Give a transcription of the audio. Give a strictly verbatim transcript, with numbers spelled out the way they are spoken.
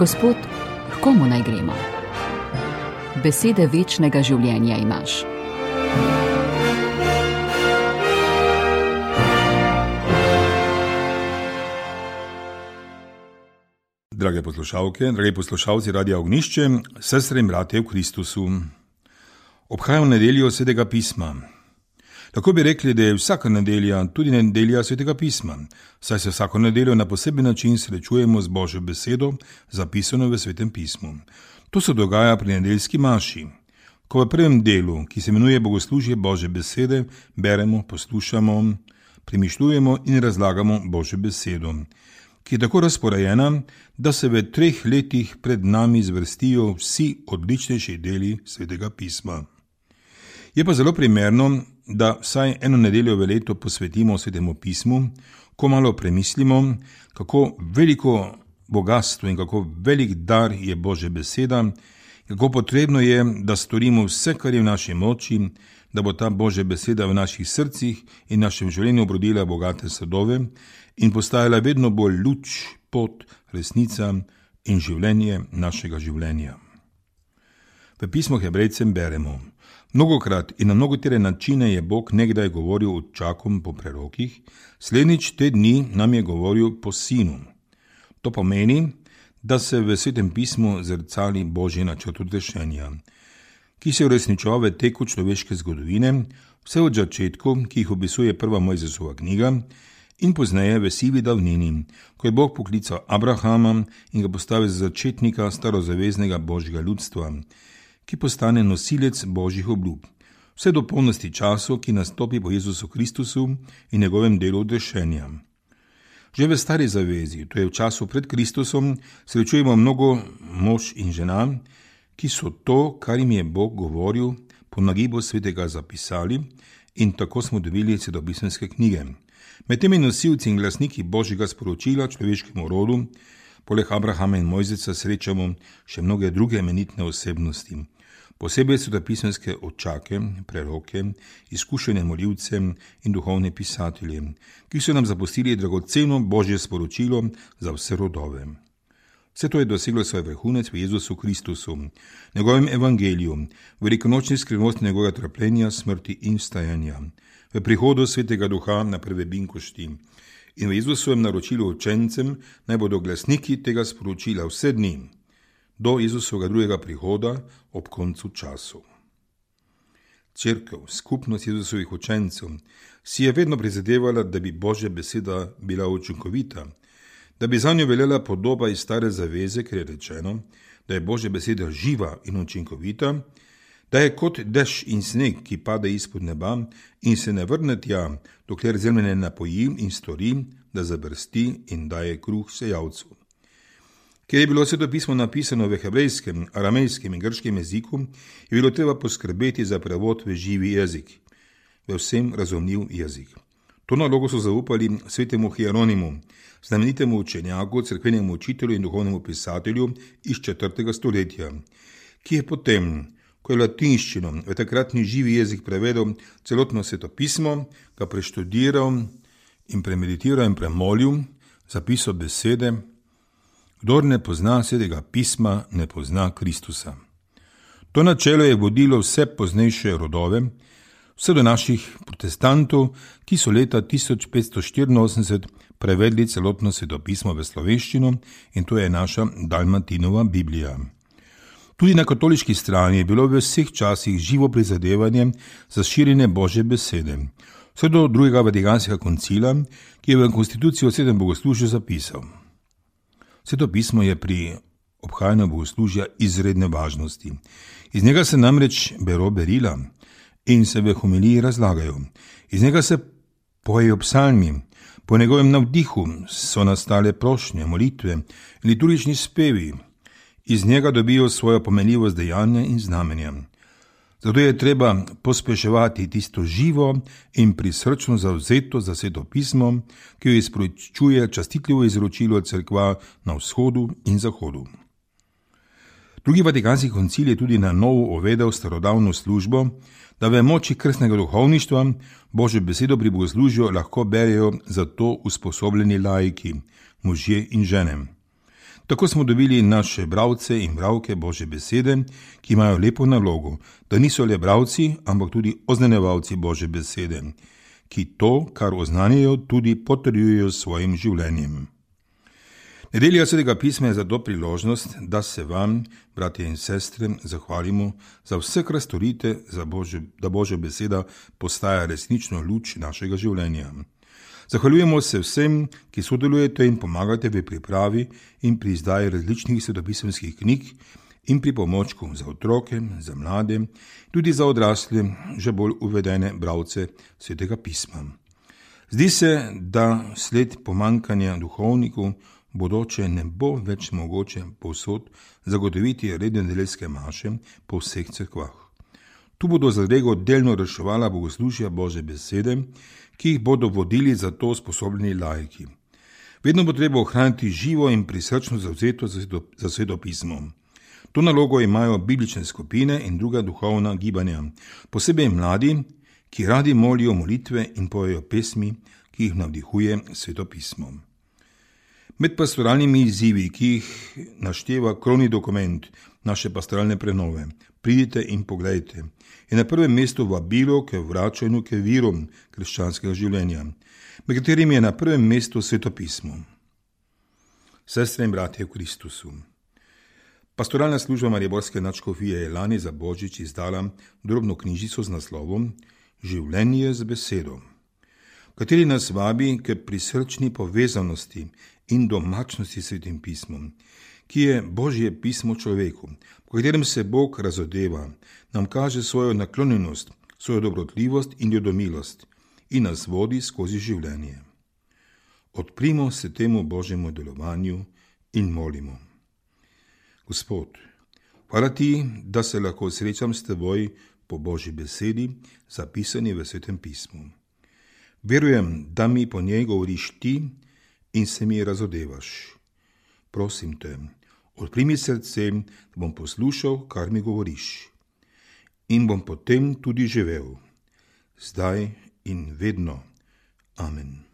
Gospod, h komu naj gremo? Besede večnega življenja imaš. Drage poslušalke, dragi poslušalci Radia Ognjišče, sestre in bratje v Kristusu. Obhajamo nedeljo Svetega pisma. Tako bi rekli, da je vsaka nedelja tudi nedelja Svetega pisma, saj se vsako nedeljo na poseben način srečujemo z Božjo besedo, zapisano v Svetem pismu. To se dogaja pri nedeljski maši, ko v prvem delu, ki se imenuje Bogoslužje Božje besede, beremo, poslušamo, premišljujemo in razlagamo Božjo besedo, ki je tako razporejena, da se v treh letih pred nami zvrstijo vsi odličnejši deli Svetega pisma. Je pa zelo primerno, da vsaj eno nedeljo v letu posvetimo Svetemu pismu, ko malo premislimo, kako veliko bogastvo in kako velik dar je Božja beseda, kako potrebno je, da storimo vse, kar je v naši moči, da bo ta Božja beseda v naših srcih in našem življenju obrodila bogate sadove in postajala vedno bolj luč, pot, resnica in življenje našega življenja. V pismu Hebrejcem beremo: Mnogokrat in na mnogotere načine je Bog nekdaj govoril očakom po prerokih, slednjič te dni nam je govoril po sinu. To pomeni, da se v Svetem pismu zrcali Božji načrt odrešenja, ki se uresničuje v teku človeške zgodovine, vse od začetku, ki jih opisuje prva Mojzesova knjiga, in pozneje v sivi davnini, ko je Bog poklical Abrahama in ga postavil za začetnika starozaveznega Božjega ljudstva, ki postane nosilec Božjih obljub, vse do polnosti času, ki nastopi po Jezusu Kristusu in njegovem delu odrešenja. Že v stari zavezi, to je v času pred Kristusom, srečujemo mnogo mož in žena, ki so to, kar jim je Bog govoril, po nagibu svetega zapisali, in tako smo dobili svetopisemske knjige. Med temi nosilci in glasniki Božjega sporočila človeškemu rodu, poleg Abrahama in Mojzesa, srečamo še mnoge druge imenitne osebnosti, posebej svetopisemske očake, preroke, izkušene molivce in duhovne pisatelje, ki so nam zapustili dragoceno Božje sporočilo za vse rodove. Vse to je doseglo svoj vrhunec v Jezusu Kristusu, njegovem evangeliju, v velikonočni skrivnosti njegovega trpljenja, smrti in vstajanja, v prihodu Svetega Duha na prve binkošti in v Jezusovem naročilu učencem, naj bodo glasniki tega sporočila vse dni, do Jezusovega drugega prihoda ob koncu času. Cerkev, skupnost Jezusovih učencev, si je vedno prizadevala, da bi Božja beseda bila učinkovita, da bi zanjo veljala podoba iz stare zaveze, ker je rečeno, da je Božja beseda živa in učinkovita, da je kot dež in sneg, ki pade izpod neba in se ne vrne tja, dokler zemlje ne napoji in stori, da zabrsti in daje kruh sejalcu. Ker je bilo Sveto pismo napisano v hebrejskem, aramejskem in grškem jeziku, je bilo treba poskrbeti za prevod v živi jezik, v vsem razumljiv jezik. To nalogo so zaupali svetemu Hieronimu, znamenitemu učenjaku, cerkvenemu učitelju in duhovnemu pisatelju iz četrtega stoletja, ki je potem, ko je latinščino v takratni živi jezik prevedel celotno Sveto pismo, ga preštudiral in premeditiral in premolil, zapisal besede: Kdor ne pozna Svetega pisma, ne pozna Kristusa. To načelo je vodilo vse poznejše rodove, vse do naših protestantov, ki so leta tisoč petsto štiriinosemdeset prevedli celotno Sveto pismo v slovenščino, in to je naša Dalmatinova Biblija. Tudi na katoliški strani je bilo v vseh časih živo prizadevanje za širjenje Božje besede, vse do drugega Vatikanskega koncila, ki je v konstitucijo o svetem bogoslužju zapisal: Sveto pismo je pri obhajanju bogoslužja izredne važnosti. Iz njega se namreč bero berila in se v homiliji razlagajo. Iz njega se pojejo psalmi, po njegovem navdihu so nastale prošnje, molitve in liturgični spevi. Iz njega dobijo svojo pomenljivost dejanja in znamenja. Zato je treba pospeševati tisto živo in prisrčno zavzeto za Sveto pismo, ki jo izporočuje častitljivo izročilo cerkva na vzhodu in zahodu. Drugi Vatikanski koncil je tudi na novo uvedel starodavno službo, da v moči krstnega duhovništva Božjo besedo pri bogoslužju lahko berejo za to usposobljeni laiki, možje in žene. Tako smo dobili naše bralce in bralke Božje besede, ki imajo lepo nalogo, da niso le bralci, ampak tudi oznanjevalci Božje besede, ki to, kar oznanjajo, tudi potrjujejo s svojim življenjem. Nedelja Svetega pisma je zato priložnost, da se vam, bratje in sestre, zahvalimo za vse, kar storite, za Božje, da Božja beseda postaja resnično luč našega življenja. Zahvaljujemo se vsem, ki sodelujete in pomagate v pripravi in pri izdaji različnih svetopisemskih knjig in pri pomočku za otroke, za mlade, tudi za odrasle, že bolj uvedene bralce Svetega pisma. Zdi se, da sled pomanjkanja duhovnikov bodoče ne bo več mogoče povsod zagotoviti redne nedeljske maše po vseh cerkvah. Tu bodo zadego delno reševala bogoslužja Božje besede, ki jih bodo vodili za to sposobni laiki. Vedno bo treba ohraniti živo in prisrčno zavzeto za Sveto pismo. To nalogo imajo biblične skupine in druga duhovna gibanja, posebej mladi, ki radi molijo molitve in pojejo pesmi, ki jih navdihuje Sveto pismo. Med pastoralnimi izzivi, ki jih našteva krovni dokument naše pastoralne prenove, pridite in poglejte, je na prvem mestu vabilo k vračanju k virom krščanskega življenja, med katerimi je na prvem mestu Sveto pismo. Sestre in bratje v Kristusu, pastoralna služba mariborske nadškofije je lani za Božič izdala drobno knjižico z naslovom Življenje z besedo, v kateri nas vabi k prisrčni povezanosti in domačnosti s Svetim pismom, ki je Božje pismo človeku, v katerem se Bog razodeva, nam kaže svojo naklonjenost, svojo dobrotljivost in ljudomilost in nas vodi skozi življenje. Odprimo se temu Božjemu delovanju in molimo. Gospod, hvala ti, da se lahko srečam s teboj po Božji besedi, zapisani v Svetem pismu. Verujem, da mi po njej govoriš ti in se mi razodevaš. Prosim te, odpri mi srce, da bom poslušal, kar mi govoriš, in bom potem tudi živel, zdaj in vedno. Amen.